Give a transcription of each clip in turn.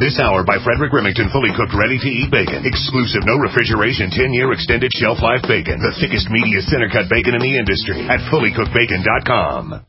This hour by Frederick Remington, fully cooked, ready-to-eat bacon. Exclusive, no refrigeration, 10-year extended shelf life bacon. The thickest, meatiest, center-cut bacon in the industry at fullycookedbacon.com.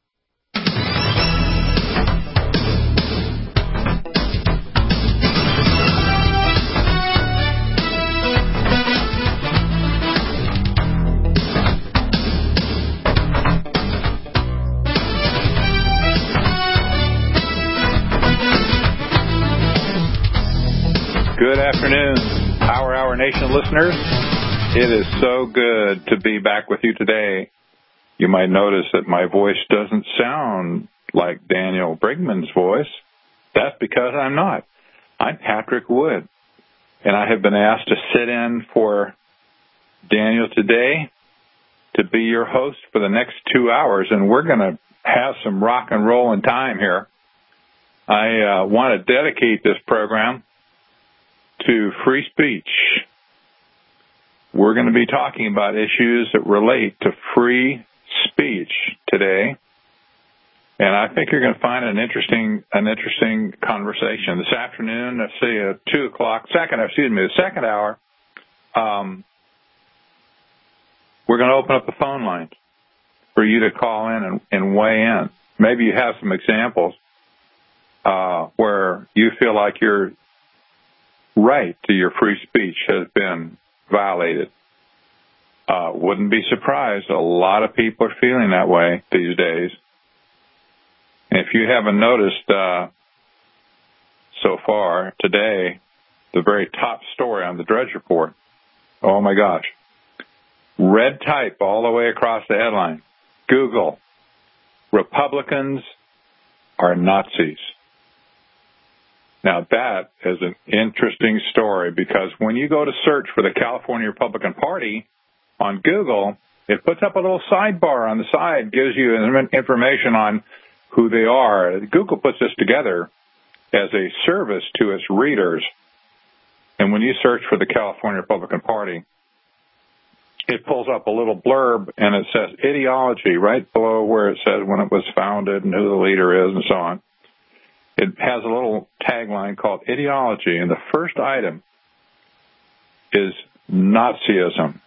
Good afternoon, Power Hour Nation listeners. It is so good to be back with you today. You might notice that my voice doesn't sound like Daniel Brigman's voice. That's because I'm not. I'm Patrick Wood, and I have been asked to sit in for Daniel today to be your host for the next 2 hours, and we're going to have some rock and roll in time here. I want to dedicate this program to free speech. We're going to be talking about issues that relate to free speech today, and I think you're going to find an interesting conversation this afternoon. Let's see, at 2 o'clock, the second hour. We're going to open up the phone lines for you to call in and weigh in. Maybe you have some examples where you feel like your right to your free speech has been violated. Wouldn't be surprised. A lot of people are feeling that way these days. And if you haven't noticed so far today, the very top story on the Drudge Report, oh my gosh, red type all the way across the headline, Google, Republicans are Nazis. Now, that is an interesting story because when you go to search for the California Republican Party on Google, it puts up a little sidebar on the side, gives you information on who they are. Google puts this together as a service to its readers. And when you search for the California Republican Party, it pulls up a little blurb and it says ideology right below where it says when it was founded and who the leader is and so on. It has a little tagline called ideology, and the first item is Nazism.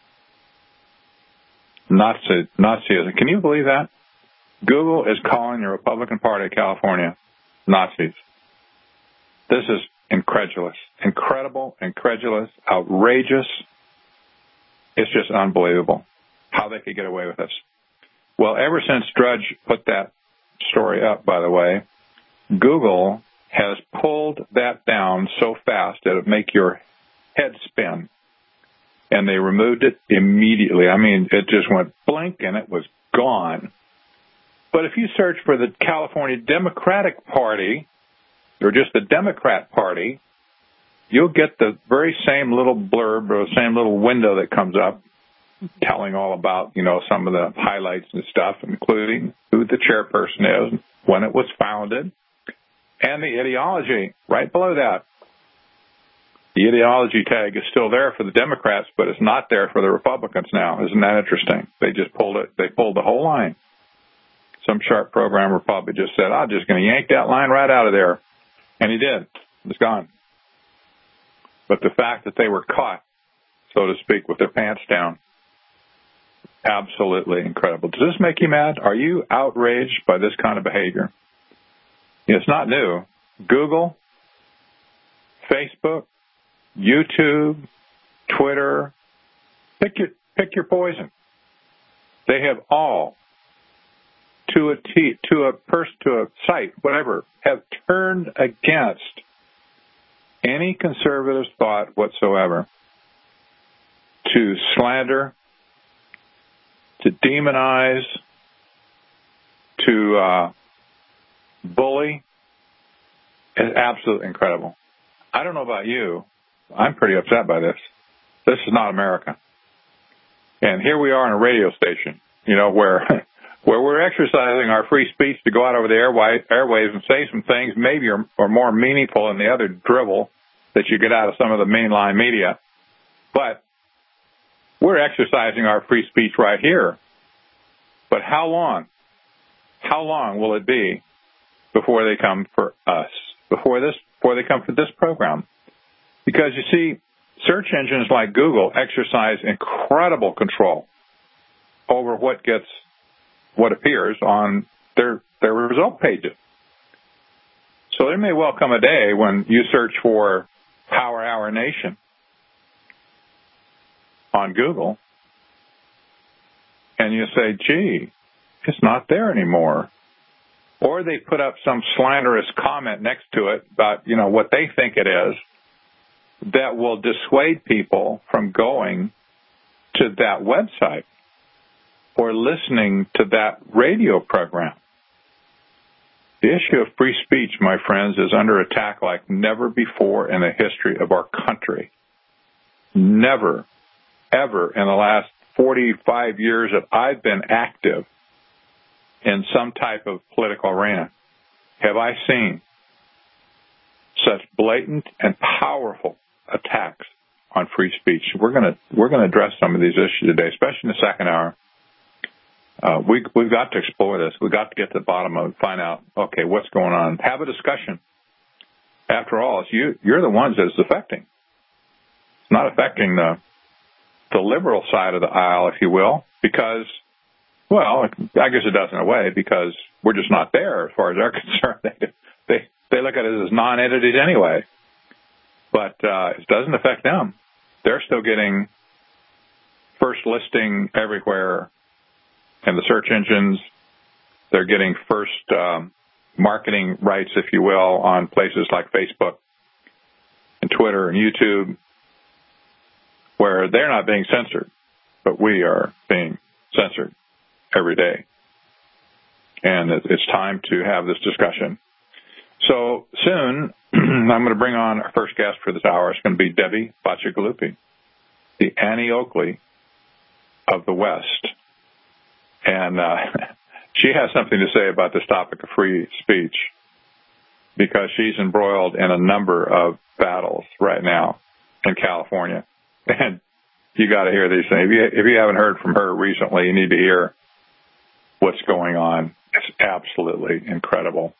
Nazism. Can you believe that? Google is calling the Republican Party of California Nazis. This is incredulous. Incredible, incredulous, outrageous. It's just unbelievable how they could get away with this. Well, ever since Drudge put that story up, by the way, Google has pulled that down so fast that it make your head spin. And they removed it immediately. I mean, it just went blink and it was gone. But if you search for the California Democratic Party, or just the Democrat Party, you'll get the very same little blurb or the same little window that comes up telling all about, some of the highlights and stuff, including who the chairperson is, when it was founded, and the ideology right below that. The ideology tag is still there for the Democrats, but it's not there for the Republicans now. Isn't that interesting? They just pulled it. They pulled the whole line. Some sharp programmer probably just said, I'm just going to yank that line right out of there. And he did. It's gone. But the fact that they were caught, so to speak, with their pants down, absolutely incredible. Does this make you mad? Are you outraged by this kind of behavior? It's not new. Google, Facebook, YouTube, Twitter, pick your poison. They have all, to a site, whatever, have turned against any conservative thought whatsoever to slander, to demonize, to bully. Is absolutely incredible. I don't know about you. I'm pretty upset by this. This is not America. And here we are on a radio station, where we're exercising our free speech to go out over the airwaves and say some things maybe are more meaningful than the other drivel that you get out of some of the mainline media. But we're exercising our free speech right here. But how long? How long will it be before they come for us? Before this before they come to this program. Because, you see, search engines like Google exercise incredible control over what appears on their result pages. So there may well come a day when you search for Power Hour Nation on Google, and you say, gee, it's not there anymore. Or they put up some slanderous comment next to it about, what they think it is that will dissuade people from going to that website or listening to that radio program. The issue of free speech, my friends, is under attack like never before in the history of our country. Never, ever in the last 45 years that I've been active in some type of political arena have I seen such blatant and powerful attacks on free speech. We're going to address some of these issues today, especially in the second hour. We've got to explore this. We've got to get to the bottom of it, find out, okay, what's going on. Have a discussion. After all, you're the ones that it's affecting. It's not affecting the liberal side of the aisle, if you will, because, well, I guess it does in a way, because we're just not there as far as they're concerned. They look at it as non-entities anyway. But it doesn't affect them. They're still getting first listing everywhere in the search engines. They're getting first marketing rights, if you will, on places like Facebook and Twitter and YouTube, where they're not being censored, but we are being censored every day. And it's time to have this discussion. So soon, I'm going to bring on our first guest for this hour. It's going to be Debbie Bacigalupi, the Annie Oakley of the West. And she has something to say about this topic of free speech because she's embroiled in a number of battles right now in California. And you got to hear these things. If you haven't heard from her recently, you need to hear what's going on. It's absolutely incredible.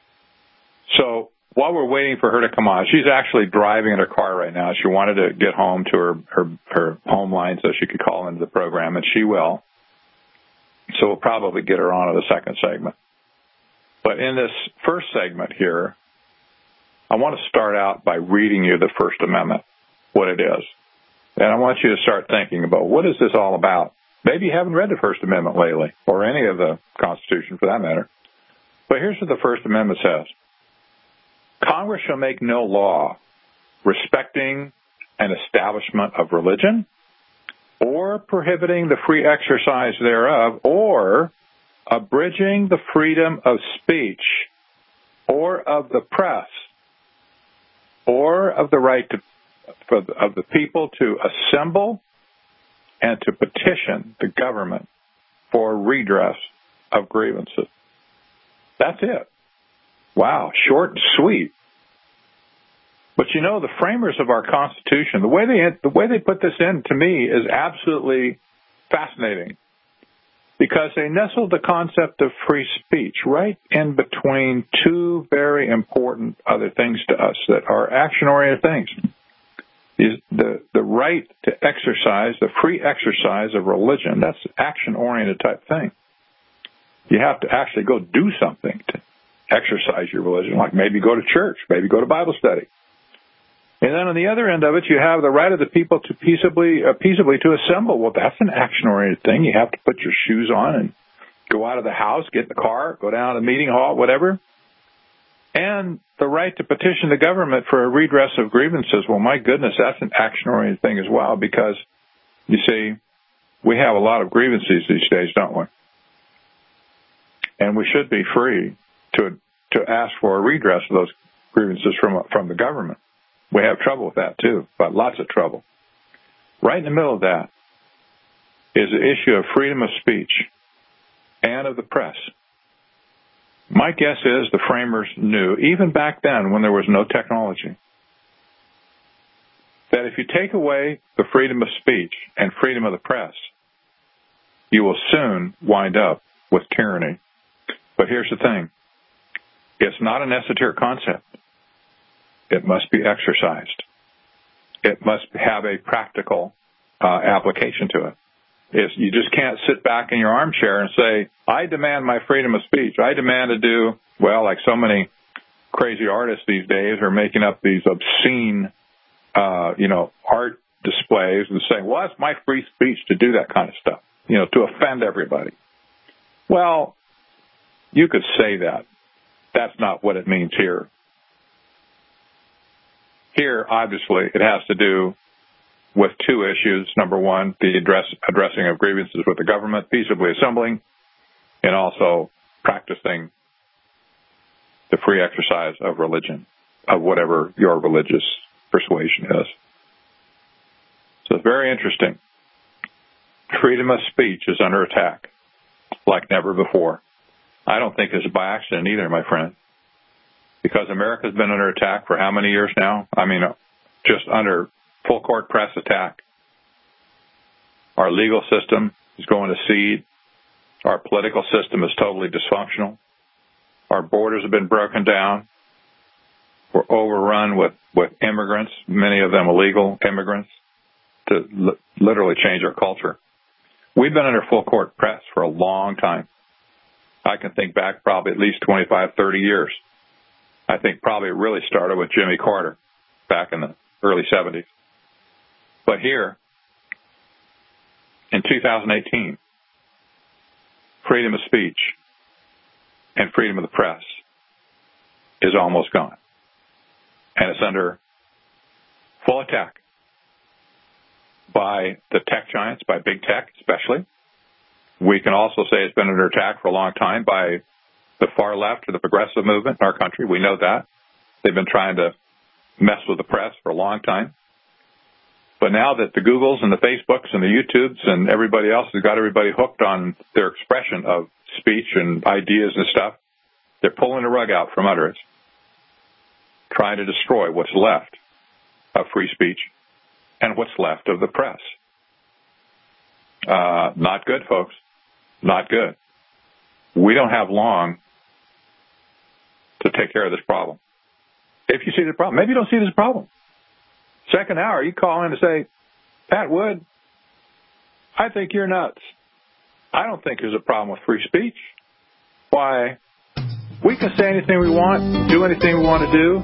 So while we're waiting for her to come on, she's actually driving in her car right now. She wanted to get home to her home line so she could call into the program, and she will. So we'll probably get her on to the second segment. But in this first segment here, I want to start out by reading you the First Amendment, what it is. And I want you to start thinking about what is this all about. Maybe you haven't read the First Amendment lately, or any of the Constitution for that matter. But here's what the First Amendment says. Congress shall make no law respecting an establishment of religion or prohibiting the free exercise thereof or abridging the freedom of speech or of the press or of the right of the people to assemble and to petition the government for redress of grievances. That's it. Wow, short and sweet. But the framers of our Constitution, the way they put this in, to me, is absolutely fascinating because they nestled the concept of free speech right in between two very important other things to us that are action-oriented things. The right to exercise, the free exercise of religion, that's an action-oriented type thing. You have to actually go do something to exercise your religion, like maybe go to church, maybe go to Bible study. And then on the other end of it, you have the right of the people to peaceably to assemble. Well, that's an action-oriented thing. You have to put your shoes on and go out of the house, get in the car, go down to the meeting hall, whatever. And the right to petition the government for a redress of grievances. Well, my goodness, that's an action-oriented thing as well because, you see, we have a lot of grievances these days, don't we? And we should be free to ask for a redress of those grievances from the government. We have trouble with that, too, but lots of trouble. Right in the middle of that is the issue of freedom of speech and of the press. My guess is the framers knew, even back then when there was no technology, that if you take away the freedom of speech and freedom of the press, you will soon wind up with tyranny. But here's the thing. It's not an esoteric concept. it must be exercised. It must have a practical application to it. You just can't sit back in your armchair and say, I demand my freedom of speech. I demand to do, well, like so many crazy artists these days are making up these obscene, art displays and saying, well, it's my free speech to do that kind of stuff, to offend everybody. Well, you could say that. That's not what it means here. Here, obviously, it has to do with two issues. Number one, the addressing of grievances with the government, peaceably assembling, and also practicing the free exercise of religion, of whatever your religious persuasion is. So it's very interesting. Freedom of speech is under attack like never before. I don't think it's by accident either, my friend, because America's been under attack for how many years now? I mean, just under full court press attack. Our legal system is going to seed. Our political system is totally dysfunctional. Our borders have been broken down. We're overrun with immigrants, many of them illegal immigrants, to literally change our culture. We've been under full court press for a long time. I can think back probably at least 25, 30 years. I think probably it really started with Jimmy Carter back in the early 70s. But here, in 2018, freedom of speech and freedom of the press is almost gone. And it's under full attack by the tech giants, by big tech especially. We can also say it's been under attack for a long time by the far left or the progressive movement in our country. We know that. They've been trying to mess with the press for a long time. But now that the Googles and the Facebooks and the YouTubes and everybody else has got everybody hooked on their expression of speech and ideas and stuff, they're pulling the rug out from under it, trying to destroy what's left of free speech and what's left of the press. Not good, folks. Not good. We don't have long to take care of this problem. If you see the problem, maybe you don't see this problem. Second hour, you call in and say, Pat Wood, I think you're nuts. I don't think there's a problem with free speech. Why? We can say anything we want, do anything we want to do.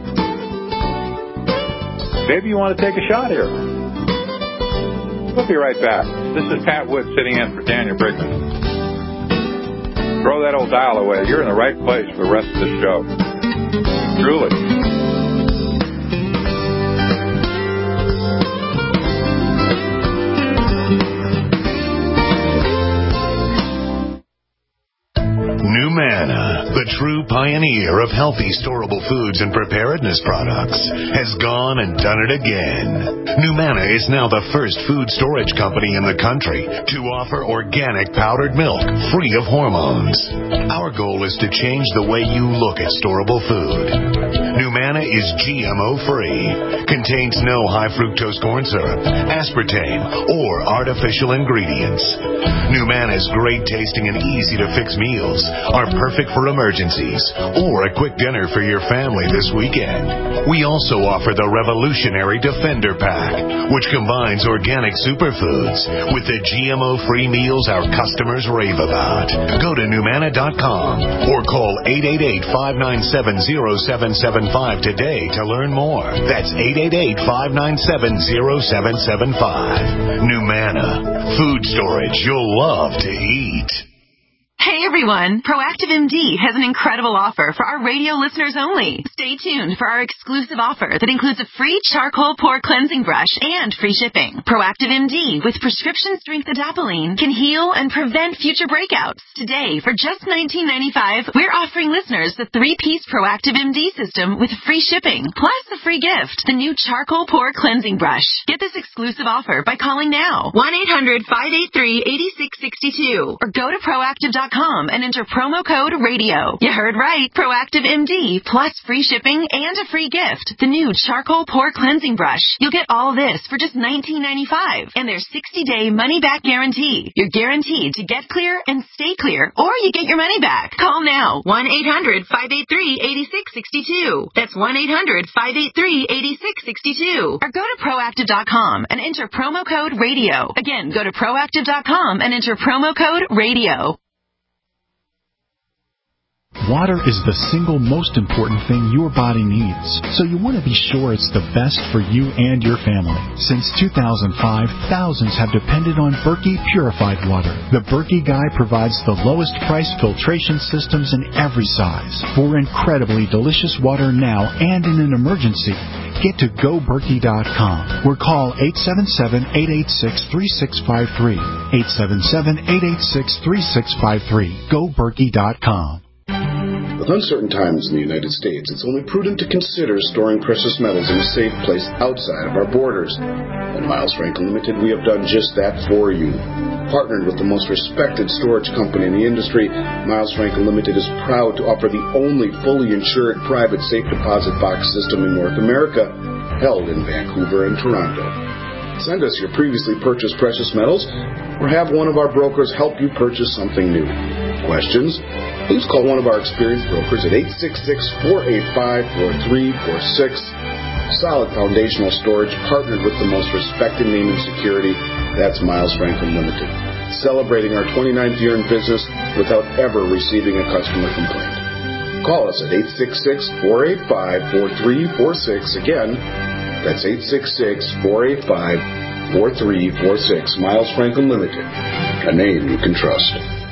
Maybe you want to take a shot here. We'll be right back. This is Pat Wood sitting in for Daniel Brickman. Throw that old dial away. You're in the right place for the rest of the show. Truly. NuManna, the true pioneer of healthy storable foods and preparedness products, has gone and done it again. NuManna is now the first food storage company in the country to offer organic powdered milk free of hormones. Our goal is to change the way you look at storable food. NuManna is GMO-free, contains no high fructose corn syrup, aspartame, or artificial ingredients. NuManna's great tasting and easy to fix meals are perfect for emergencies or a quick dinner for your family this weekend. We also offer the revolutionary Defender Pack, which combines organic superfoods with the GMO-free meals our customers rave about. Go to NuManna.com or call 888-597-0775 today to learn more. That's 888-597-0775. NuManna, food storage you'll love to eat. Hey everyone, Proactive MD has an incredible offer for our radio listeners only. Stay tuned for our exclusive offer that includes a free charcoal pore cleansing brush and free shipping. Proactive MD with prescription strength adapalene can heal and prevent future breakouts. Today, for just $19.95, we're offering listeners the 3-piece Proactive MD system with free shipping, plus a free gift, the new charcoal pore cleansing brush. Get this exclusive offer by calling now, 1-800-583-8662, or go to Proactive.com proactiveMD.com and enter promo code RADIO. You heard right. Proactive MD plus free shipping and a free gift. The new charcoal pore cleansing brush. You'll get all this for just $19.95 and their 60-day money-back guarantee. You're guaranteed to get clear and stay clear, or you get your money back. Call now. 1-800-583-8662. That's 1-800-583-8662. Or go to proactive.com and enter promo code RADIO. Again, go to proactive.com and enter promo code RADIO. Water is the single most important thing your body needs, so you want to be sure it's the best for you and your family. Since 2005, thousands have depended on Berkey purified water. The Berkey Guy provides the lowest price filtration systems in every size. For incredibly delicious water now and in an emergency, get to GoBerkey.com or call 877-886-3653. 877-886-3653. GoBerkey.com. With uncertain times in the United States, it's only prudent to consider storing precious metals in a safe place outside of our borders. At Miles Franklin Limited, we have done just that for you. Partnered with the most respected storage company in the industry, Miles Franklin Limited is proud to offer the only fully insured private safe deposit box system in North America, held in Vancouver and Toronto. Send us your previously purchased precious metals or have one of our brokers help you purchase something new. Questions? Please call one of our experienced brokers at 866-485-4346. Solid foundational storage partnered with the most respected name in security. That's Miles Franklin Limited. Celebrating our 29th year in business without ever receiving a customer complaint. Call us at 866-485-4346. Again, that's 866-485-4346. Miles Franklin Limited, a name you can trust.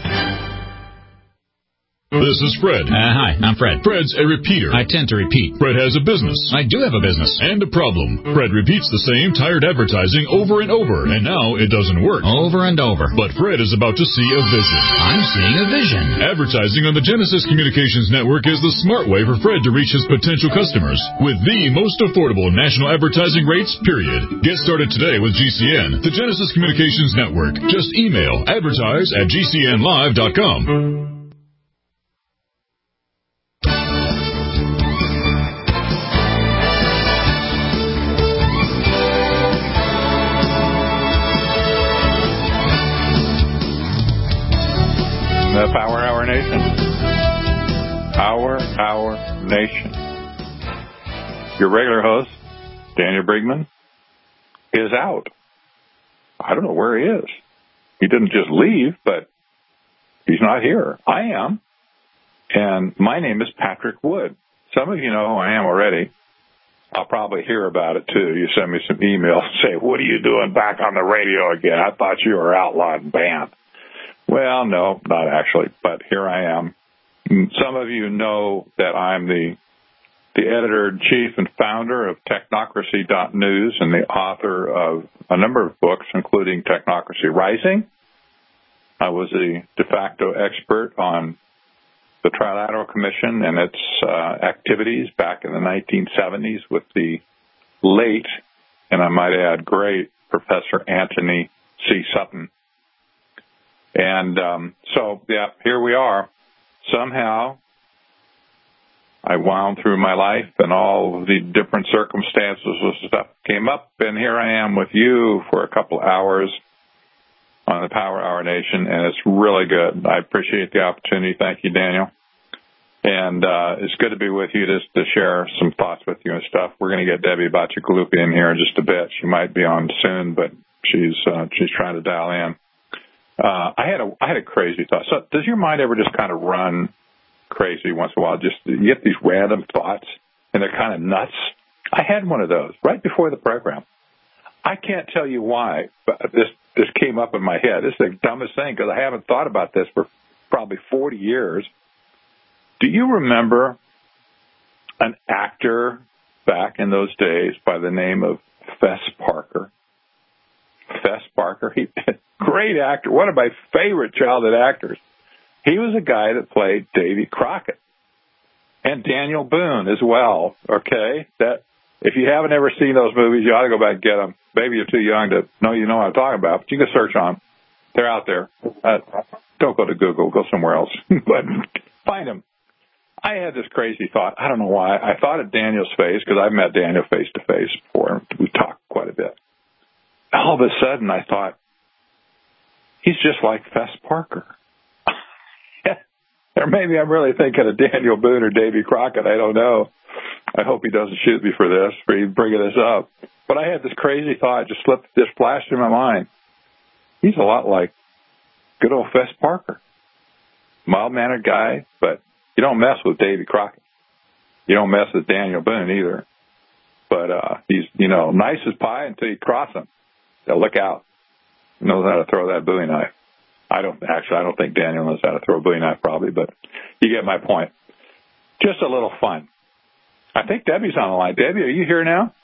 This is Fred. Hi, I'm Fred. Fred's a repeater. I tend to repeat. Fred has a business. I do have a business. And a problem. Fred repeats the same tired advertising over and over, and now it doesn't work. Over and over. But Fred is about to see a vision. I'm seeing a vision. Advertising on the Genesis Communications Network is the smart way for Fred to reach his potential customers with the most affordable national advertising rates, period. Get started today with GCN, the Genesis Communications Network. Just email advertise@gcnlive.com. The Power Hour Nation. Our Nation. Your regular host, Daniel Brigman, is out. I don't know where he is. He didn't just leave, but he's not here. I am. And my name is Patrick Wood. Some of you know who I am already. I'll probably hear about it, too. You send me some emails and say, what are you doing back on the radio again? I thought you were outlawed and banned. Well, no, not actually, but here I am. Some of you know that I'm the editor-in-chief and founder of Technocracy.news and the author of a number of books, including Technocracy Rising. I was the de facto expert on the Trilateral Commission and its activities back in the 1970s with the late, and I might add great, Professor Anthony C. Sutton. And here we are. Somehow, I wound through my life and all of the different circumstances and stuff came up, and here I am with you for a couple hours on the Power Hour Nation, and it's really good. I appreciate the opportunity. Thank you, Daniel. And it's good to be with you just to share some thoughts with you and stuff. We're going to get Debbie Bacigalupi in here in just a bit. She might be on soon, but she's trying to dial in. I had a crazy thought. So does your mind ever just kind of run crazy once in a while? Just you get these random thoughts, and they're kind of nuts. I had one of those right before the program. I can't tell you why, but this came up in my head. This is the dumbest thing because I haven't thought about this for probably 40 years. Do you remember an actor back in those days by the name of Fess Parker? Fess Parker, great actor, one of my favorite childhood actors. He was a guy that played Davy Crockett and Daniel Boone as well. Okay, that if you haven't ever seen those movies, you ought to go back and get them. Maybe you're too young to know what I'm talking about, but you can search on them. They're out there. don't go to Google. Go somewhere else. But find him. I had this crazy thought. I don't know why. I thought of Daniel's face because I've met Daniel face to face before. We talked quite a bit. All of a sudden, I thought, he's just like Fess Parker. Or maybe I'm really thinking of Daniel Boone or Davy Crockett. I don't know. I hope he doesn't shoot me for this, for bringing this up. But I had this crazy thought just flashed in my mind. He's a lot like good old Fess Parker. Mild-mannered guy, but you don't mess with Davy Crockett. You don't mess with Daniel Boone either. But he's, nice as pie until you cross him. Now look out. He knows how to throw that Bowie knife. I don't think Daniel knows how to throw a Bowie knife probably, but you get my point. Just a little fun. I think Debbie's on the line. Debbie, are you here now?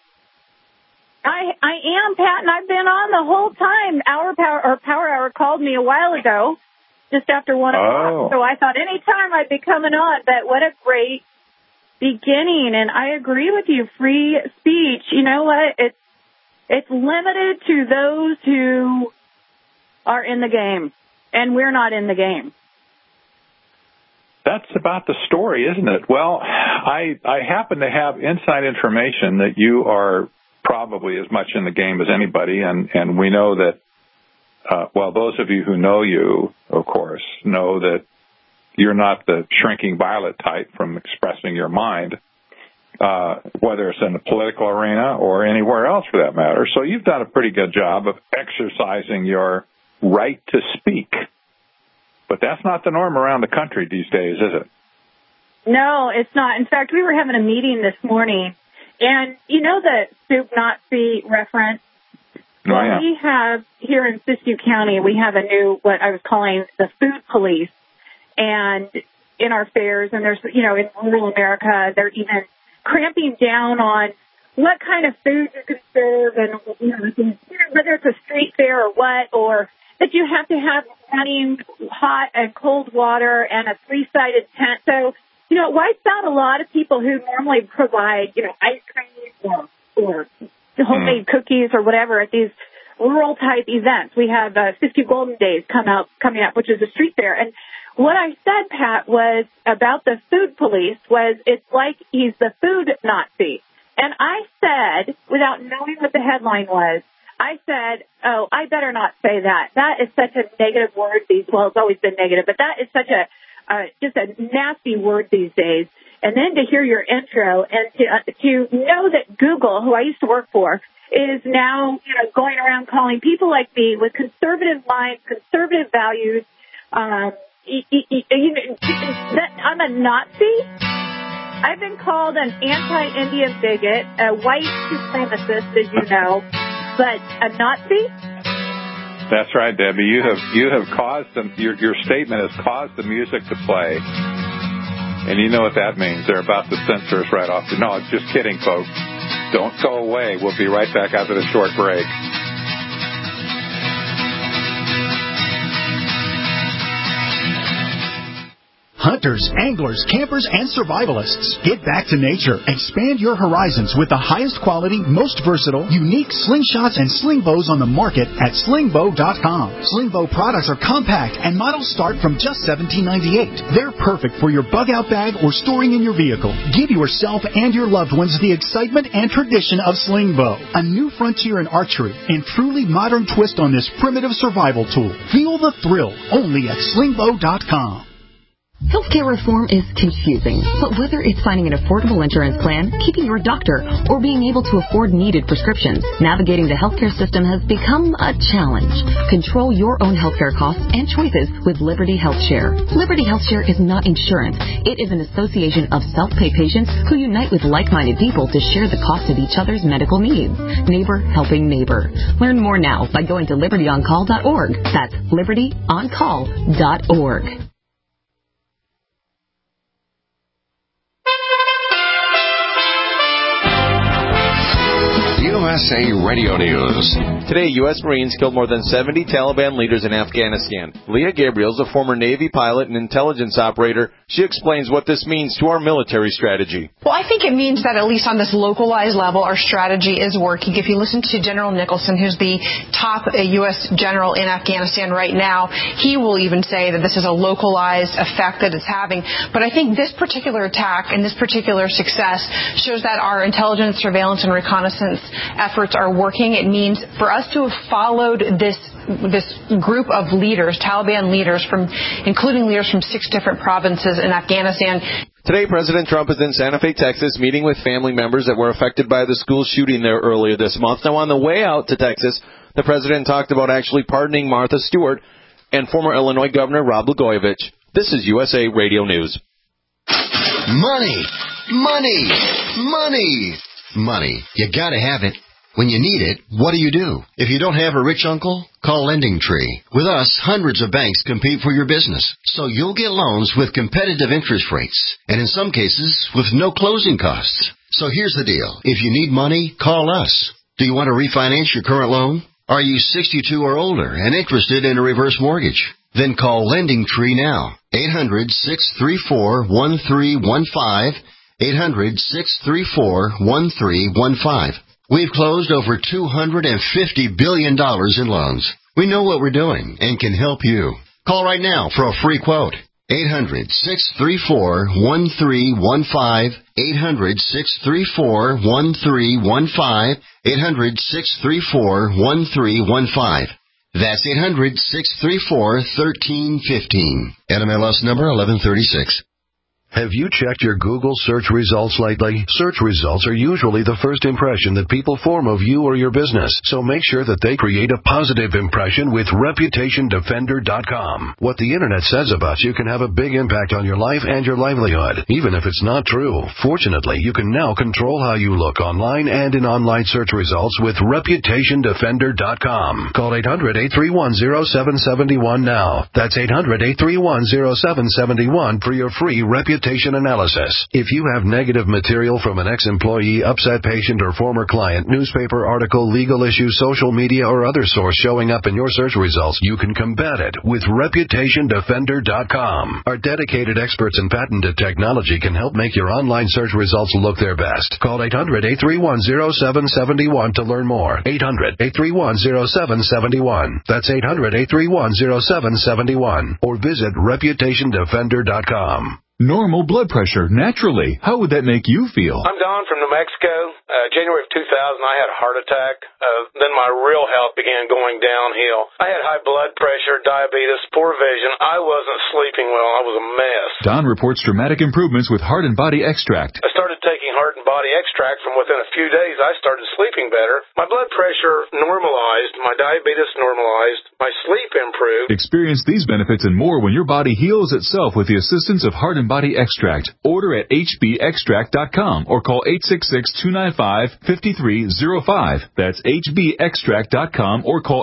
I am, Pat, and I've been on the whole time. Power Hour called me a while ago, just after 1 o'clock. So I thought any time I'd be coming on, but what a great beginning. And I agree with you, free speech. You know what? It's limited to those who are in the game, and we're not in the game. That's about the story, isn't it? Well, I happen to have inside information that you are probably as much in the game as anybody, and we know that, those of you who know you, of course, know that you're not the shrinking violet type from expressing your mind, whether it's in the political arena or anywhere else for that matter. So you've done a pretty good job of exercising your right to speak. But that's not the norm around the country these days, is it? No, it's not. In fact, we were having a meeting this morning, and you know the Soup Nazi reference? Well, yeah. We have, here in Siskiyou County, we have a new, what I was calling the food police, and in our fairs, and there's, in rural America, they're even cramping down on what kind of food you can serve, and, whether it's a street fair or what, or that you have to have running hot and cold water and a 3-sided tent. So, it wipes out a lot of people who normally provide, ice cream or homemade cookies or whatever at these rural-type events. We have Siskiyou Golden Days coming up, which is a street fair. And what I said, Pat, was about the food police was it's like he's the food Nazi. And I said, without knowing what the headline was, I said, oh, I better not say that. That is such a negative word. It's always been negative, but that is such just a nasty word these days. And then to hear your intro and to know that Google, who I used to work for, is now going around calling people like me with conservative minds, conservative values. I'm a Nazi. I've been called an anti-Indian bigot, a white supremacist, as you know. But a Nazi? That's right, Debbie. You have caused your statement has caused the music to play, and you know what that means. They're about to censor us right off. No, just kidding, folks. Don't go away. We'll be right back after the short break. Hunters, anglers, campers, and survivalists, get back to nature. Expand your horizons with the highest quality, most versatile, unique slingshots and sling bows on the market at slingbow.com. Sling bow products are compact and models start from just $17.98. They're perfect for your bug-out bag or storing in your vehicle. Give yourself and your loved ones the excitement and tradition of sling bow, a new frontier in archery and truly modern twist on this primitive survival tool. Feel the thrill only at slingbow.com. Healthcare reform is confusing, but whether it's finding an affordable insurance plan, keeping your doctor, or being able to afford needed prescriptions, navigating the healthcare system has become a challenge. Control your own healthcare costs and choices with Liberty HealthShare. Liberty HealthShare is not insurance. It is an association of self-pay patients who unite with like-minded people to share the cost of each other's medical needs. Neighbor helping neighbor. Learn more now by going to libertyoncall.org. That's libertyoncall.org. USA Radio News. Today, U.S. Marines killed more than 70 Taliban leaders in Afghanistan. Leah Gabriel's a former Navy pilot and intelligence operator. She explains what this means to our military strategy. Well, I think it means that at least on this localized level, our strategy is working. If you listen to General Nicholson, who's the top U.S. general in Afghanistan right now, he will even say that this is a localized effect that it's having. But I think this particular attack and this particular success shows that our intelligence, surveillance, and reconnaissance efforts are working. It means for us to have followed this group of leaders, Taliban leaders, including leaders from 6 different provinces in Afghanistan. Today, President Trump is in Santa Fe, Texas, meeting with family members that were affected by the school shooting there earlier this month. Now, on the way out to Texas, the president talked about actually pardoning Martha Stewart and former Illinois Governor Rod Blagojevich. This is USA Radio News. Money, money, money, money. You gotta have it. When you need it, what do? If you don't have a rich uncle, call LendingTree. With us, hundreds of banks compete for your business, so you'll get loans with competitive interest rates, and in some cases, with no closing costs. So here's the deal. If you need money, call us. Do you want to refinance your current loan? Are you 62 or older and interested in a reverse mortgage? Then call LendingTree now. 800-634-1315. 800-634-1315. We've closed over $250 billion in loans. We know what we're doing and can help you. Call right now for a free quote. 800-634-1315. 800-634-1315. 800-634-1315. That's 800-634-1315. NMLS number 1136. Have you checked your Google search results lately? Search results are usually the first impression that people form of you or your business, so make sure that they create a positive impression with ReputationDefender.com. What the Internet says about you can have a big impact on your life and your livelihood, even if it's not true. Fortunately, you can now control how you look online and in online search results with ReputationDefender.com. Call 800-831-0771 now. That's 800-831-0771 for your free reputation analysis. If you have negative material from an ex-employee, upset patient, or former client, newspaper article, legal issue, social media, or other source showing up in your search results, you can combat it with ReputationDefender.com. Our dedicated experts in patented technology can help make your online search results look their best. Call 800-831-0771 to learn more. 800-831-0771. That's 800-831-0771. Or visit ReputationDefender.com. Normal blood pressure, naturally. How would that make you feel? I'm Don from New Mexico. January of 2000, I had a heart attack. Then my real health began going downhill. I had high blood pressure, diabetes, poor vision. I wasn't sleeping well. I was a mess. Don reports dramatic improvements with Heart and Body Extract. I started taking Heart and Body Extract. From within a few days, I started sleeping better. My blood pressure normalized. My diabetes normalized. My sleep improved. Experience these benefits and more when your body heals itself with the assistance of Heart and Body Extract. Order at hbextract.com or call 866-295-5305. That's hbextract.com or call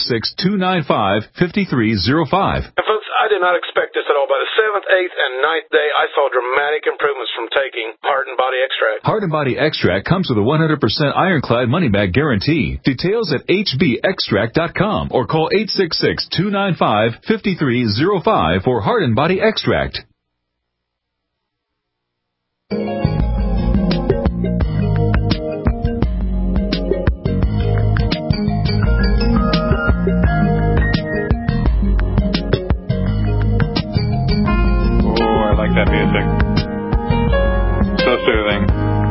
866-295-5305. And folks, I did not expect this at all. By the 7th, 8th, and 9th day, I saw dramatic improvements from taking Heart and Body Extract. Heart and Body Extract comes with a 100% ironclad money-back guarantee. Details at hbextract.com or call 866-295-5305 for Heart and Body Extract. That music. So soothing.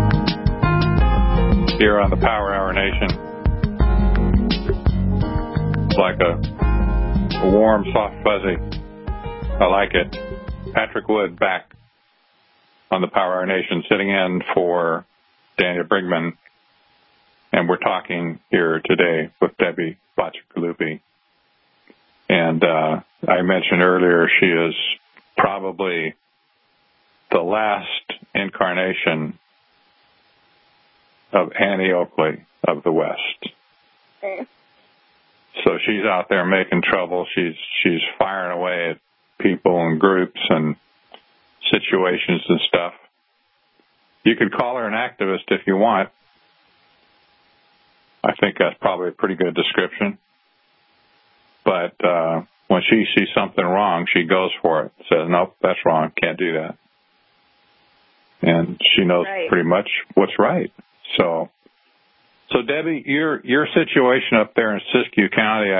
Here on the Power Hour Nation. It's like a warm, soft fuzzy. I like it. Patrick Wood back on the Power Hour Nation, sitting in for Daniel Brigman. And we're talking here today with Debbie Bacigalupi. And I mentioned earlier she is probably the last incarnation of Annie Oakley of the West. So she's out there making trouble. She's firing away at people and groups and situations and stuff. You could call her an activist if you want. think that's probably a pretty good description. But when she sees something wrong, she goes for it. Says, nope, that's wrong. Can't do that. And she knows pretty much what's right. So Debbie, your situation up there in Siskiyou County,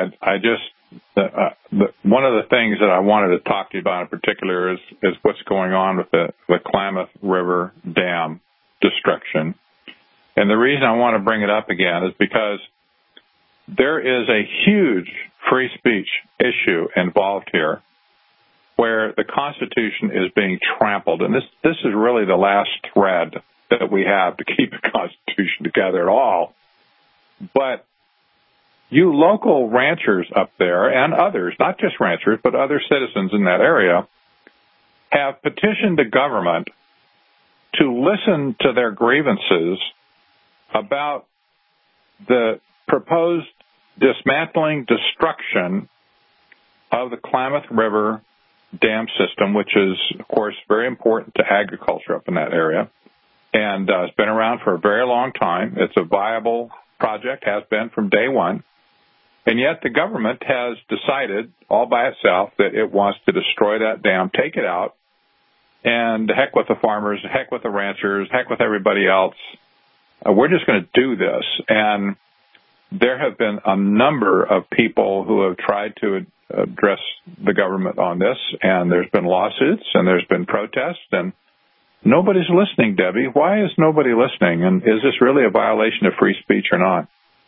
one of the things that I wanted to talk to you about in particular is what's going on with the Klamath River Dam destruction. And the reason I want to bring it up again is because there is a huge free speech issue involved here where the Constitution is being trampled. And this is really the last thread that we have to keep the Constitution together at all. But you local ranchers up there and others, not just ranchers, but other citizens in that area, have petitioned the government to listen to their grievances about the proposed dismantling, destruction of the Klamath River dam system, which is, of course, very important to agriculture up in that area. And it's been around for a very long time. It's a viable project, has been from day one. And yet the government has decided all by itself that it wants to destroy that dam, take it out, and heck with the farmers, heck with the ranchers, heck with everybody else. We're just going to do this. And there have been a number of people who have tried to address the government on this, and there's been lawsuits and there's been protests, and nobody's listening, Debbie. Why is nobody listening? And is this really a violation of free speech or not?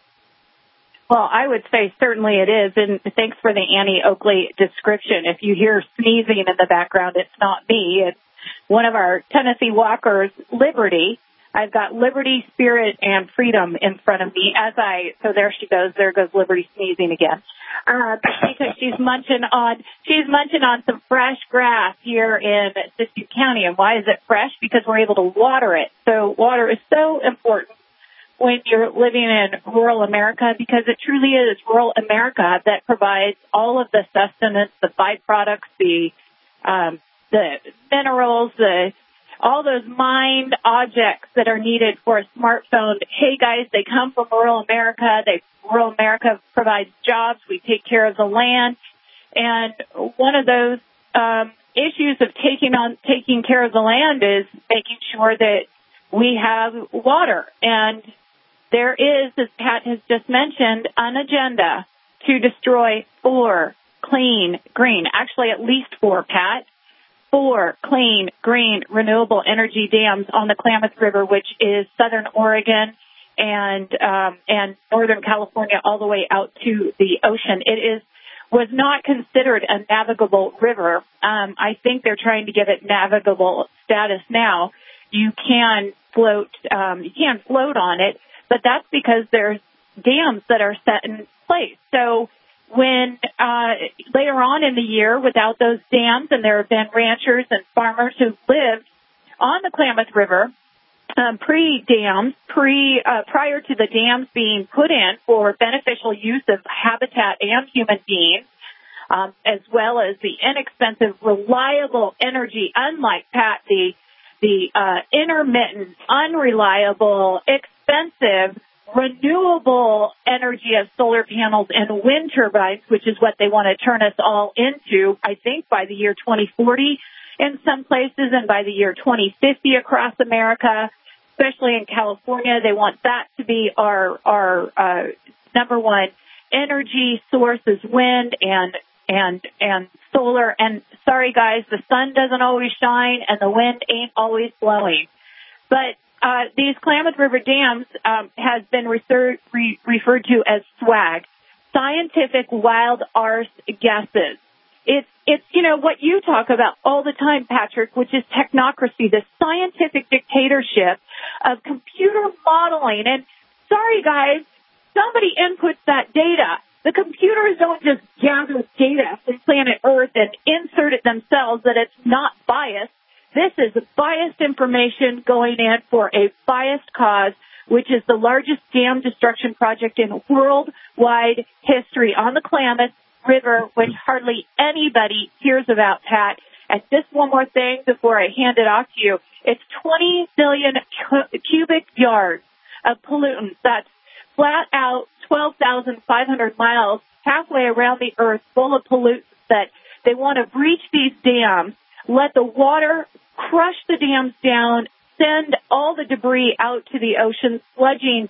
Well, I would say certainly it is, and thanks for the Annie Oakley description. If you hear sneezing in the background, it's not me. It's one of our Tennessee Walkers, Liberty. I've got Liberty, Spirit, and Freedom in front of me so there she goes. There goes Liberty sneezing again. Because she's munching on some fresh grass here in Siskiyou County. And why is it fresh? Because we're able to water it. So water is so important when you're living in rural America, because it truly is rural America that provides all of the sustenance, the byproducts, the minerals, all those mined objects that are needed for a smartphone. Hey, guys, they come from rural America. Rural America provides jobs. We take care of the land. And one of those issues of taking care of the land is making sure that we have water. And there is, as Pat has just mentioned, an agenda to destroy 4 clean, green, actually at least 4, Pat, 4 clean, green, renewable energy dams on the Klamath River, which is southern Oregon and northern California all the way out to the ocean. It was not considered a navigable river. I think they're trying to give it navigable status now. You can float on it, but that's because there's dams that are set in place. So when later on in the year, without those dams, and there have been ranchers and farmers who lived on the Klamath River pre-dams, prior to the dams being put in for beneficial use of habitat and human beings, as well as the inexpensive, reliable energy, unlike, Pat, the intermittent, unreliable, expensive, renewable energy of solar panels and wind turbines, which is what they want to turn us all into, I think, by the year 2040 in some places and by the year 2050 across America, especially in California. They want that to be our number one energy source is wind and solar. And sorry, guys, the sun doesn't always shine and the wind ain't always blowing. But these Klamath River dams has been referred to as SWAG, scientific wild arse guesses. It's what you talk about all the time, Patrick, which is technocracy, the scientific dictatorship of computer modeling. And sorry, guys, somebody inputs that data. The computers don't just gather data from planet Earth and insert it themselves that it's not biased. This is biased information going in for a biased cause, which is the largest dam destruction project in worldwide history on the Klamath River, which hardly anybody hears about, Pat. And just one more thing before I hand it off to you. It's 20 billion cubic yards of pollutants. That's flat out 12,500 miles halfway around the earth full of pollutants that they want to breach these dams, let the water crush the dams down, send all the debris out to the ocean, sludging,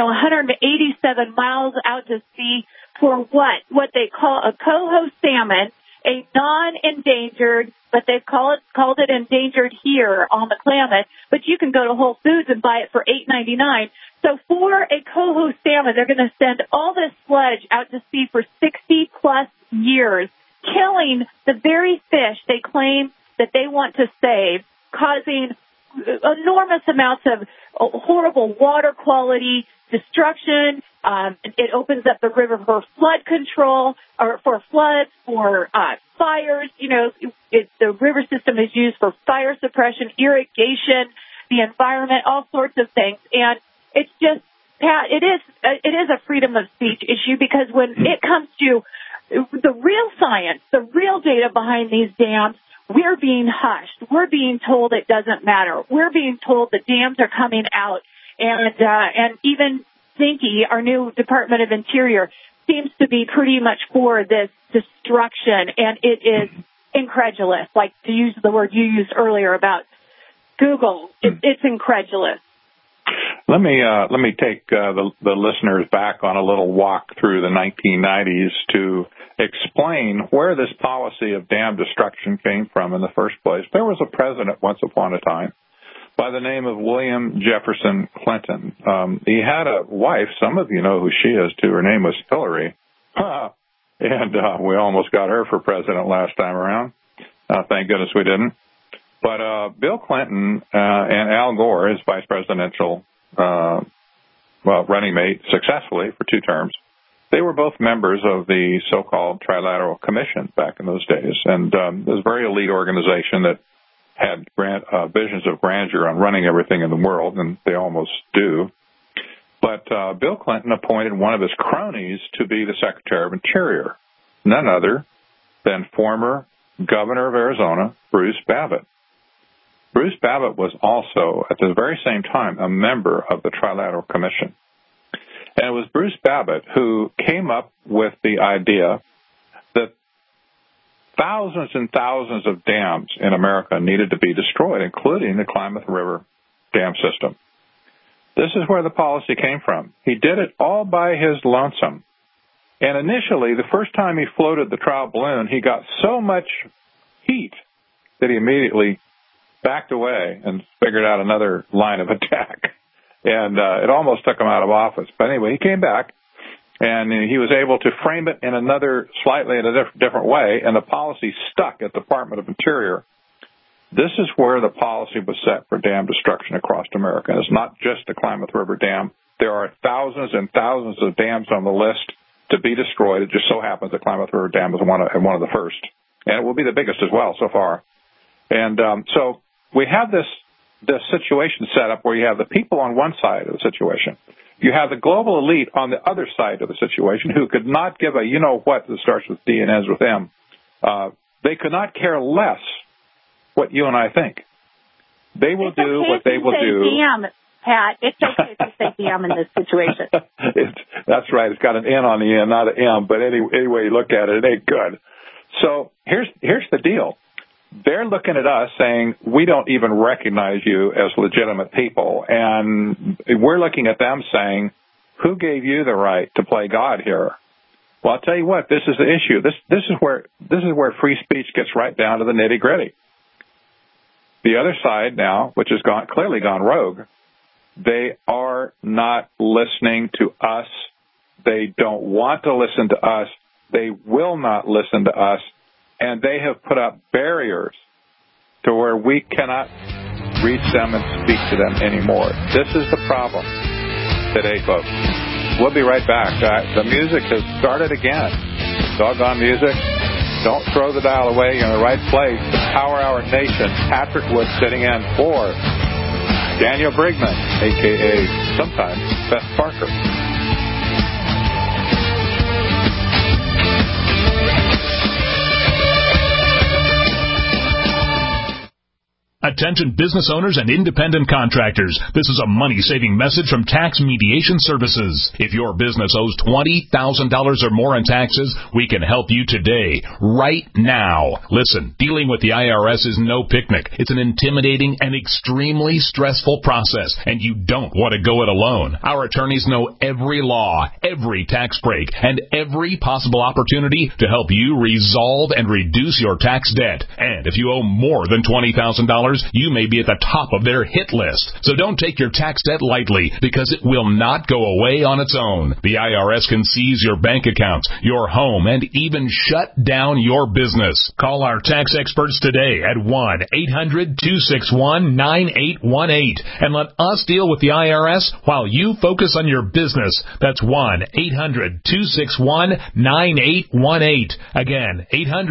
187 miles out to sea for what they call a coho salmon, a non-endangered, but they've called it endangered here on the Klamath, but you can go to Whole Foods and buy it for $8.99. So for a coho salmon, they're going to send all this sludge out to sea for 60-plus years, killing the very fish they claim that they want to save, causing enormous amounts of horrible water quality, destruction. It opens up the river for flood control, or for floods, for fires. The river system is used for fire suppression, irrigation, the environment, all sorts of things. And it's just, Pat, it is a freedom of speech issue, because when it comes to the real science, the real data behind these dams, we're being hushed. We're being told it doesn't matter. We're being told the dams are coming out. And even Zinke, our new Department of Interior, seems to be pretty much for this destruction. And it is incredulous, like to use the word you used earlier about Google. It's incredulous. Let me take the listeners back on a little walk through the 1990s to explain where this policy of dam destruction came from in the first place. There was a president once upon a time by the name of William Jefferson Clinton. He had a wife. Some of you know who she is, too. Her name was Hillary. And we almost got her for president last time around. Thank goodness we didn't. But Bill Clinton and Al Gore, his vice presidential running mate successfully for 2 terms, they were both members of the so-called Trilateral Commission back in those days. And it was a very elite organization that had visions of grandeur on running everything in the world, and they almost do. But Bill Clinton appointed one of his cronies to be the Secretary of Interior, none other than former Governor of Arizona, Bruce Babbitt. Bruce Babbitt was also, at the very same time, a member of the Trilateral Commission. And it was Bruce Babbitt who came up with the idea that thousands and thousands of dams in America needed to be destroyed, including the Klamath River dam system. This is where the policy came from. He did it all by his lonesome. And initially, the first time he floated the trial balloon, he got so much heat that he immediately backed away and figured out another line of attack. And it almost took him out of office. But anyway, he came back, and he was able to frame it in slightly in a different way, and the policy stuck at the Department of Interior. This is where the policy was set for dam destruction across America. And it's not just the Klamath River Dam. There are thousands and thousands of dams on the list to be destroyed. It just so happens the Klamath River Dam is one of the first. And it will be the biggest as well so far. And so we have this situation set up where you have the people on one side of the situation. You have the global elite on the other side of the situation who could not give a you-know-what that starts with D and ends with M. They could not care less what you and I think. They will do what they will do. Damn, Pat. It's okay if you say damn in this situation. That's right. It's got an N on the end, not an M. But any way you look at it, it ain't good. So here's the deal. They're looking at us saying, we don't even recognize you as legitimate people. And we're looking at them saying, who gave you the right to play God here? Well, I'll tell you what, this is the issue. This is where free speech gets right down to the nitty-gritty. The other side now, which has clearly gone rogue, they are not listening to us. They don't want to listen to us. They will not listen to us. And they have put up barriers to where we cannot reach them and speak to them anymore. This is the problem today, folks. We'll be right back. The music has started again. Doggone music. Don't throw the dial away. You're in the right place. The Power Hour Nation. Patrick Wood sitting in for Daniel Brigman, a.k.a. sometimes Beth Parker. Attention business owners and independent contractors. This is a money-saving message from Tax Mediation Services. If your business owes $20,000 or more in taxes, we can help you today, right now. Listen, dealing with the IRS is no picnic. It's an intimidating and extremely stressful process, and you don't want to go it alone. Our attorneys know every law, every tax break, and every possible opportunity to help you resolve and reduce your tax debt. And if you owe more than $20,000, you may be at the top of their hit list. So don't take your tax debt lightly, because it will not go away on its own. The IRS can seize your bank accounts, your home, and even shut down your business. Call our tax experts today at 1-800-261-9818 and let us deal with the IRS while you focus on your business. That's 1-800-261-9818. Again,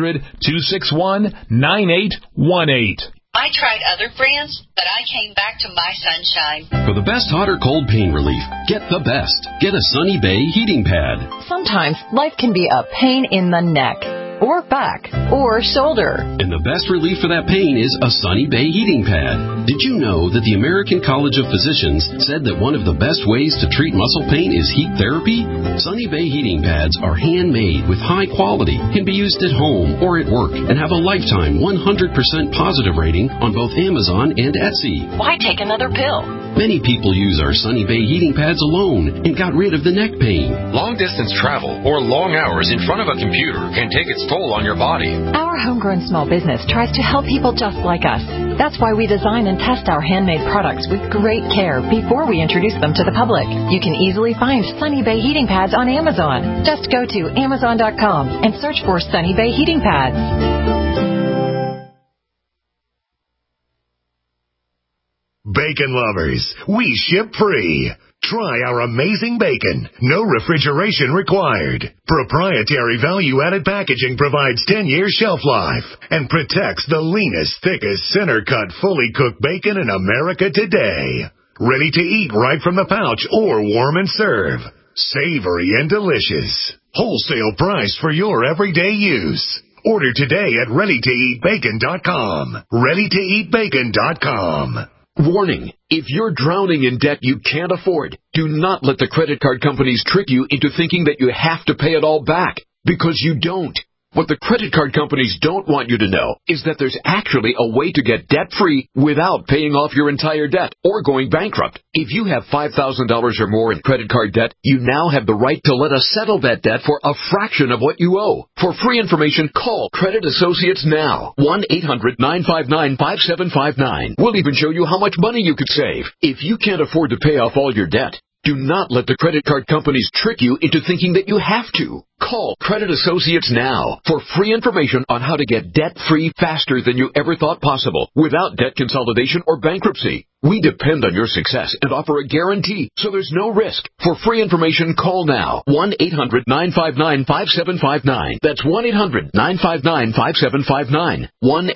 800-261-9818. I tried other brands, but I came back to My Sunshine. For the best hot or cold pain relief, get the best. Get a Sunny Bay heating pad. Sometimes life can be a pain in the neck, or back, or shoulder. And the best relief for that pain is a Sunny Bay heating pad. Did you know that the American College of Physicians said that one of the best ways to treat muscle pain is heat therapy? Sunny Bay heating pads are handmade with high quality, can be used at home or at work, and have a lifetime 100% positive rating on both Amazon and Etsy. Why take another pill? Many people use our Sunny Bay heating pads alone and got rid of the neck pain. Long-distance travel or long hours in front of a computer can take its toll on your body. Our homegrown small business tries to help people just like us. That's why we design and test our handmade products with great care before we introduce them to the public. You can easily find Sunny Bay heating pads on Amazon. Just go to Amazon.com and search for Sunny Bay heating pads. Bacon lovers, we ship free. Try our amazing bacon. No refrigeration required. Proprietary value-added packaging provides 10-year shelf life and protects the leanest, thickest, center-cut, fully cooked bacon in America today. Ready to eat right from the pouch or warm and serve. Savory and delicious. Wholesale price for your everyday use. Order today at ReadyToEatBacon.com. ReadyToEatBacon.com. Warning, if you're drowning in debt you can't afford, do not let the credit card companies trick you into thinking that you have to pay it all back, because you don't. What the credit card companies don't want you to know is that there's actually a way to get debt-free without paying off your entire debt or going bankrupt. If you have $5,000 or more in credit card debt, you now have the right to let us settle that debt for a fraction of what you owe. For free information, call Credit Associates now. 1-800-959-5759. We'll even show you how much money you could save. If you can't afford to pay off all your debt, do not let the credit card companies trick you into thinking that you have to. Call Credit Associates now for free information on how to get debt-free faster than you ever thought possible without debt consolidation or bankruptcy. We depend on your success and offer a guarantee, so there's no risk. For free information, call now. 1-800-959-5759. That's 1-800-959-5759.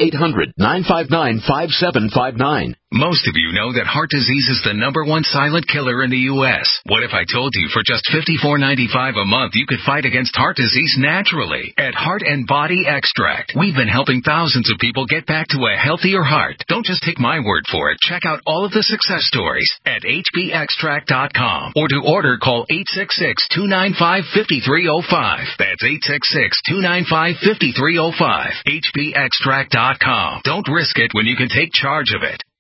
1-800-959-5759. Most of you know that heart disease is the #1 silent killer in the U.S. What if I told you for just $54.95 a month you could fight against heart disease naturally at Heart and Body Extract? We've been helping thousands of people get back to a healthier heart. Don't just take my word for it. Check out all of the success stories at hbextract.com, or to order, call 866-295-5305. That's 866-295-5305. hbextract.com. Don't risk it when you can take charge of it.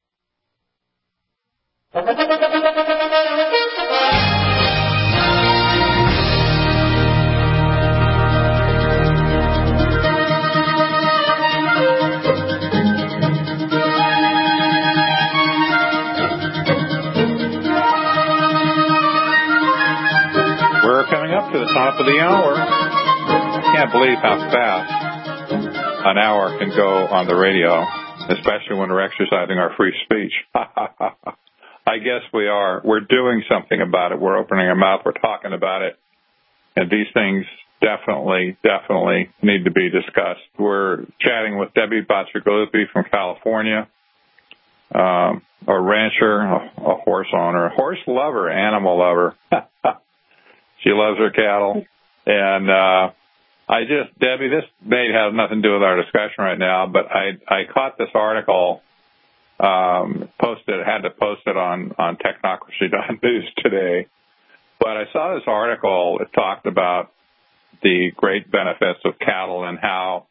We're coming up to the top of the hour. I can't believe how fast an hour can go on the radio, especially when we're exercising our free speech. I guess we are. We're doing something about it. We're opening our mouth. We're talking about it. And these things definitely need to be discussed. We're chatting with Debbie Bacigalupi from California, a rancher, a horse owner, a horse lover, animal lover. She loves her cattle. And Debbie, this may have nothing to do with our discussion right now, but I caught this article had to post it on technocracy.news today. But I saw this article that talked about the great benefits of cattle and how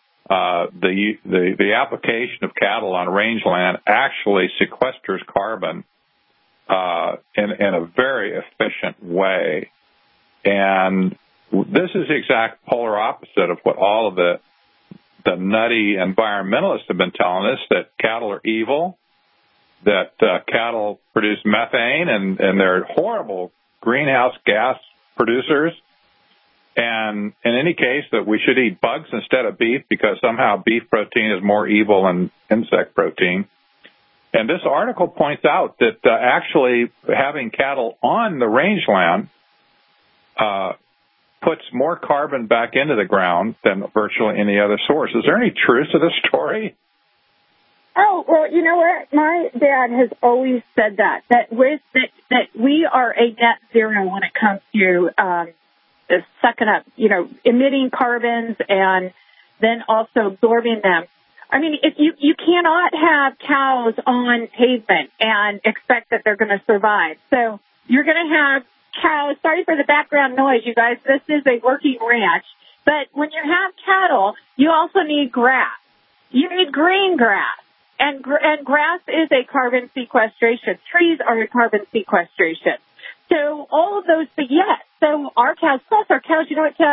the application of cattle on rangeland actually sequesters carbon in a very efficient way. And this is the exact polar opposite of what all of the nutty environmentalists have been telling us, that cattle are evil, that cattle produce methane, and they're horrible greenhouse gas producers. And in any case, that we should eat bugs instead of beef because somehow beef protein is more evil than insect protein. And this article points out that actually having cattle on the rangeland puts more carbon back into the ground than virtually any other source. Is there any truth to this story? Oh, well, you know what? My dad has always said that we are a net zero when it comes to sucking up, emitting carbons and then also absorbing them. I mean, if you cannot have cows on pavement and expect that they're going to survive. So you're going to have cows. Sorry for the background noise, you guys. This is a working ranch. But when you have cattle, you also need grass. You need green grass. And grass is a carbon sequestration. Trees are a carbon sequestration. So all of those, but yes. So our cows, plus our cows, you know what,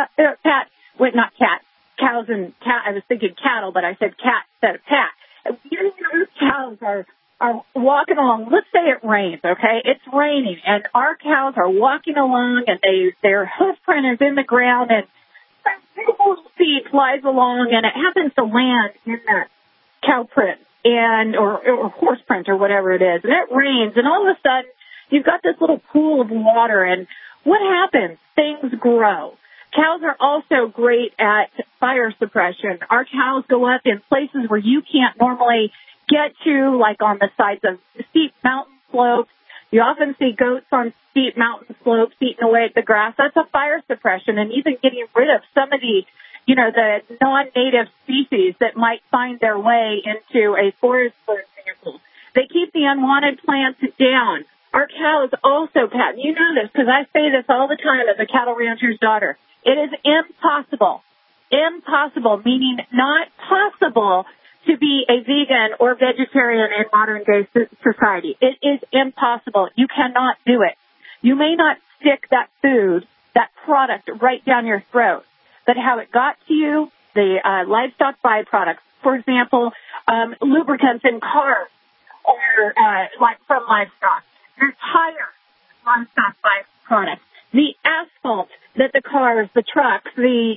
cows and cat. I was thinking cattle, but I said cat instead of cat. Your cows are walking along. Let's say it rains, okay? It's raining, and our cows are walking along, and their hoof print is in the ground, and beautiful seed flies along, and it happens to land in that cow print or horse print or whatever it is, and it rains, and all of a sudden you've got this little pool of water, and what happens? Things grow. Cows are also great at fire suppression. Our cows go up in places where you can't normally get to, like on the sides of steep mountain slopes. You often see goats on steep mountain slopes eating away at the grass. That's a fire suppression, and even getting rid of some of the non-native species that might find their way into a forest, for example. They keep the unwanted plants down. Our cows also, Pat, you know this because I say this all the time as a cattle rancher's daughter. It is impossible, meaning not possible to be a vegan or vegetarian in modern-day society. It is impossible. You cannot do it. You may not stick that food, that product, right down your throat, but how it got to you, the livestock byproducts, for example, lubricants in cars or like from livestock, your tires, livestock byproducts, the asphalt that the cars, the trucks, the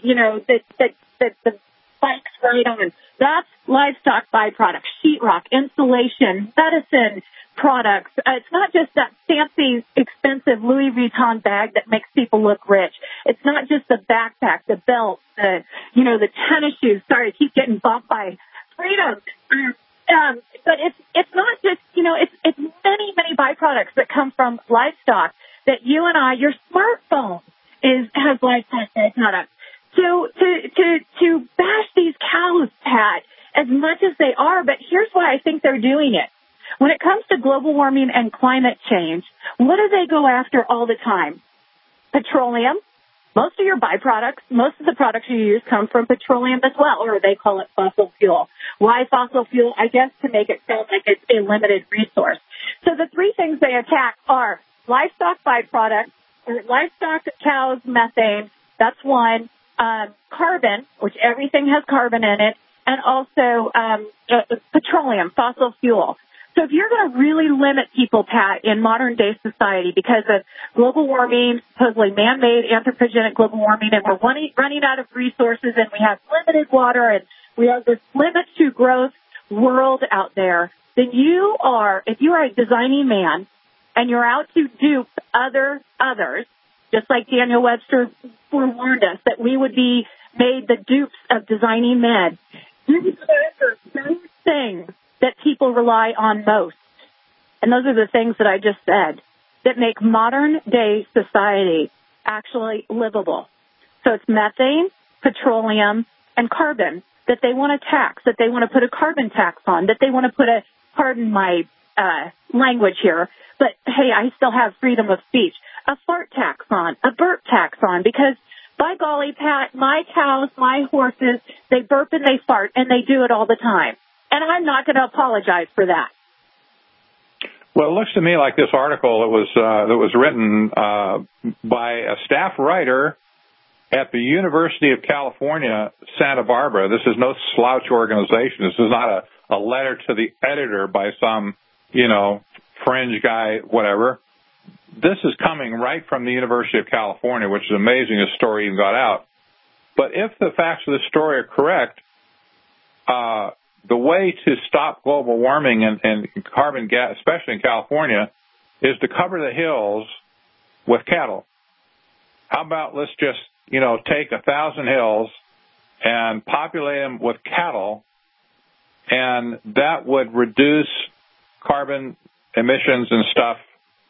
bikes ride on, that's livestock byproducts, sheetrock, insulation, medicine products. It's not just that fancy, expensive Louis Vuitton bag that makes people look rich. It's not just the backpack, the belt, the tennis shoes. Sorry, I keep getting bumped by Freedom. But it's not just, it's many, many byproducts that come from livestock that you and I, your smartphone has livestock byproducts. To bash these cows, Pat, as much as they are, but here's why I think they're doing it. When it comes to global warming and climate change, what do they go after all the time? Petroleum. Most of your byproducts, most of the products you use come from petroleum as well, or they call it fossil fuel. Why fossil fuel? I guess to make it sound like it's a limited resource. So the three things they attack are livestock byproducts, or livestock cows, methane, that's one, carbon, which everything has carbon in it, and also petroleum, fossil fuel. So if you're going to really limit people, Pat, in modern-day society because of global warming, supposedly man-made anthropogenic global warming, and we're running out of resources and we have limited water and we have this limit to growth world out there, then if you are a designing man and you're out to dupe others, just like Daniel Webster forewarned us that we would be made the dupes of designing men, you can answer those things that people rely on most. And those are the things that I just said that make modern-day society actually livable. So it's methane, petroleum, and carbon that they want to tax, that they want to put a carbon tax on, that they want to put a pardon my language here, but hey, I still have freedom of speech, a fart tax on, a burp tax on, because by golly, Pat, my cows, my horses, they burp and they fart, and they do it all the time. And I'm not going to apologize for that. Well, it looks to me like this article that was written by a staff writer at the University of California, Santa Barbara. This is no slouch organization. This is not a letter to the editor by some, fringe guy, whatever. This is coming right from the University of California, which is amazing this story even got out. But if the facts of this story are correct, the way to stop global warming and carbon gas, especially in California, is to cover the hills with cattle. How about let's just, take 1,000 hills and populate them with cattle, and that would reduce carbon emissions and stuff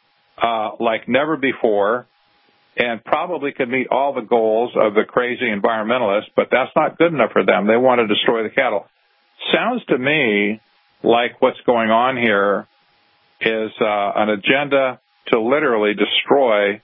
like never before, and probably could meet all the goals of the crazy environmentalists, but that's not good enough for them. They want to destroy the cattle. Sounds to me like what's going on here is an agenda to literally destroy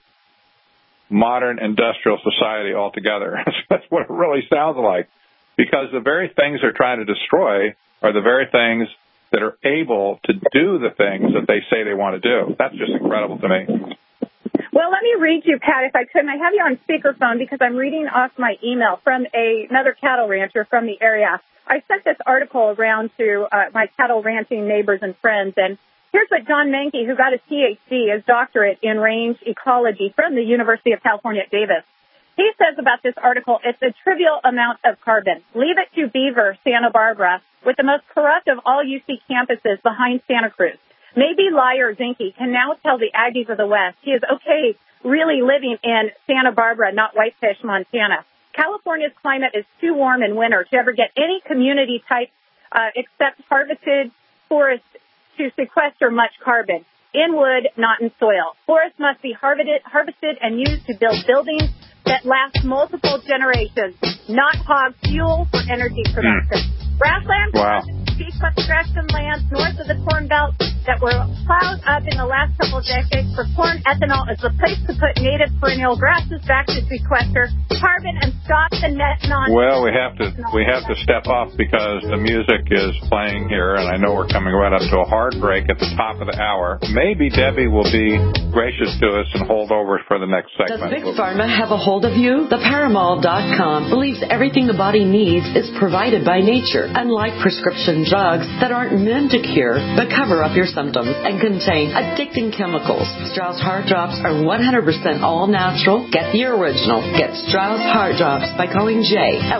modern industrial society altogether. That's what it really sounds like, because the very things they're trying to destroy are the very things that are able to do the things that they say they want to do. That's just incredible to me. Well, let me read you, Pat, if I could. And I have you on speakerphone because I'm reading off my email from another cattle rancher from the area. I sent this article around to my cattle ranching neighbors and friends, and here's what John Mankey, who got his PhD, his doctorate in range ecology from the University of California at Davis, he says about this article, it's a trivial amount of carbon. Leave it to Beaver, Santa Barbara, with the most corrupt of all UC campuses behind Santa Cruz. Maybe Liar Zinke can now tell the Aggies of the West he is okay really living in Santa Barbara, not Whitefish, Montana. California's climate is too warm in winter to ever get any community type except harvested forests to sequester much carbon. In wood, not in soil. Forests must be harvested and used to build buildings that last multiple generations, not hog fuel for energy production. Grasslands, sequestration lands north of the Corn Belt that were plowed up in the last couple of decades for corn ethanol is the place to put native perennial grasses back to sequester carbon and stop the net non. Well, we have to step off because the music is playing here, and I know we're coming right up to a hard break at the top of the hour. Maybe Debbie will be gracious to us and hold over for the next segment. Does Big Pharma have a hold of you? The Paramol.com believes everything the body needs is provided by nature, unlike prescription drugs that aren't meant to cure but cover up your symptoms and contain addicting chemicals. Strauss Heart Drops are 100% all natural. Get the original. Get Strauss Heart Drops by calling Jay at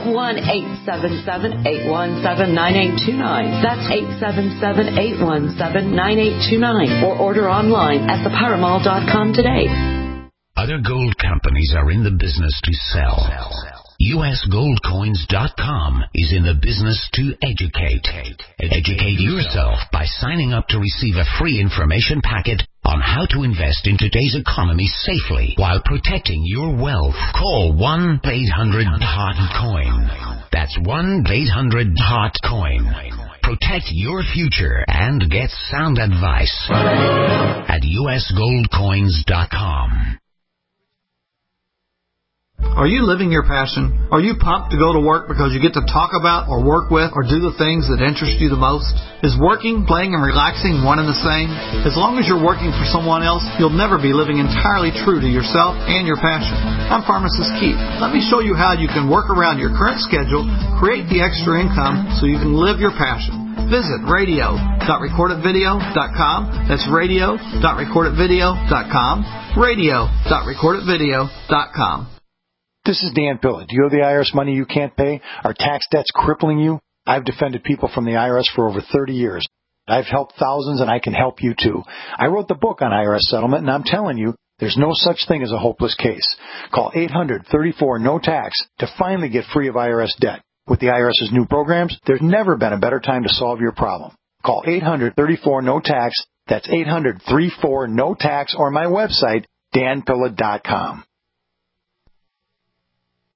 1-877-817-9829. That's 877-817-9829. Or order online at theparamol.com today. Other gold companies are in the business to sell. USGoldCoins.com is in the business to educate. Educate yourself by signing up to receive a free information packet on how to invest in today's economy safely while protecting your wealth. Call 1-800-HOT-COIN. That's 1-800-HOT-COIN. Protect your future and get sound advice at USGoldCoins.com. Are you living your passion? Are you pumped to go to work because you get to talk about or work with or do the things that interest you the most? Is working, playing, and relaxing one and the same? As long as you're working for someone else, you'll never be living entirely true to yourself and your passion. I'm Pharmacist Keith. Let me show you how you can work around your current schedule, create the extra income so you can live your passion. Visit radio.recordedvideo.com. That's radio.recordedvideo.com. radio.recordedvideo.com. This is Dan Pilla. Do you owe the IRS money you can't pay? Are tax debts crippling you? I've defended people from the IRS for over 30 years. I've helped thousands, and I can help you too. I wrote the book on IRS settlement, and I'm telling you, there's no such thing as a hopeless case. Call 800-34-NO-TAX to finally get free of IRS debt. With the IRS's new programs, there's never been a better time to solve your problem. Call 800-34-NO-TAX. That's 800-34-NO-TAX, or my website, danpilla.com.